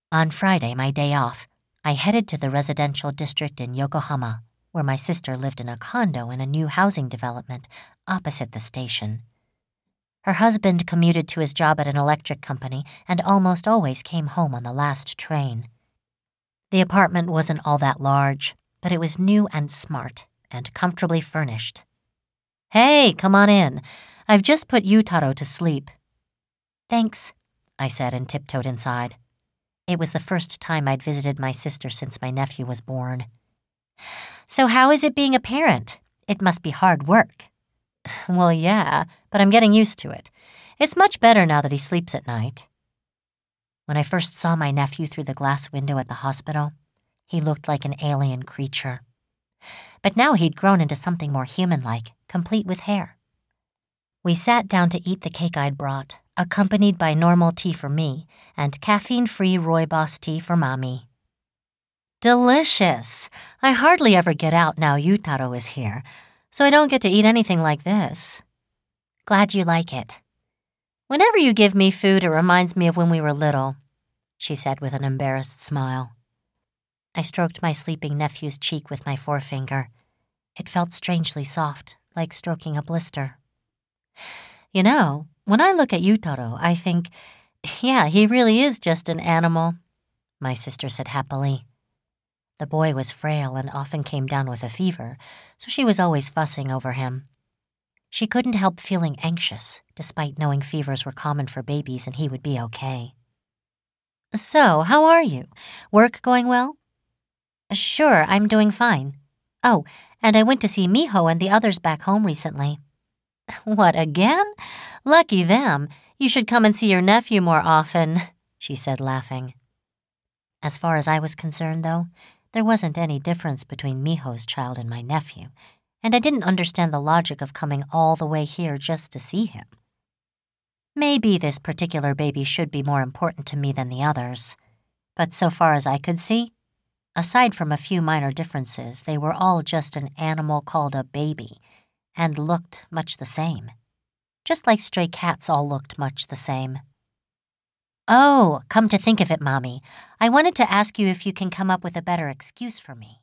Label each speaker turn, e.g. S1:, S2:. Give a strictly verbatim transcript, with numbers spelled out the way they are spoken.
S1: On Friday, my day off, I headed to the residential district in Yokohama, where my sister lived in a condo in a new housing development opposite the station. Her husband commuted to his job at an electric company and almost always came home on the last train. The apartment wasn't all that large, but it was new and smart and comfortably furnished. "Hey, come on in. I've just put Yutaro to sleep." "Thanks," I said and tiptoed inside. It was the first time I'd visited my sister since my nephew was born. "So how is it being a parent? It must be hard work." "Well, yeah, but I'm getting used to it. It's much better now that he sleeps at night." When I first saw my nephew through the glass window at the hospital, he looked like an alien creature. But now he'd grown into something more human-like, complete with hair. We sat down to eat the cake I'd brought, accompanied by normal tea for me and caffeine-free rooibos tea for Mommy. "Delicious! I hardly ever get out now Yutaro is here, so I don't get to eat anything like this." "Glad you like it." "Whenever you give me food, it reminds me of when we were little," she said with an embarrassed smile. I stroked my sleeping nephew's cheek with my forefinger. It felt strangely soft, like stroking a blister. "You know, when I look at Yutaro, I think, yeah, he really is just an animal," my sister said happily. The boy was frail and often came down with a fever, so she was always fussing over him. She couldn't help feeling anxious, despite knowing fevers were common for babies and he would be okay. "So, how are you? Work going well?" "Sure, I'm doing fine. Oh, and I went to see Miho and the others back home recently." "What, again? Lucky them. You should come and see your nephew more often," she said, laughing. As far as I was concerned, though, there wasn't any difference between Miho's child and my nephew, and I didn't understand the logic of coming all the way here just to see him. Maybe this particular baby should be more important to me than the others, but so far as I could see, aside from a few minor differences, they were all just an animal called a baby, and looked much the same. Just like stray cats all looked much the same. "Oh, come to think of it, Mommy, I wanted to ask you if you can come up with a better excuse for me."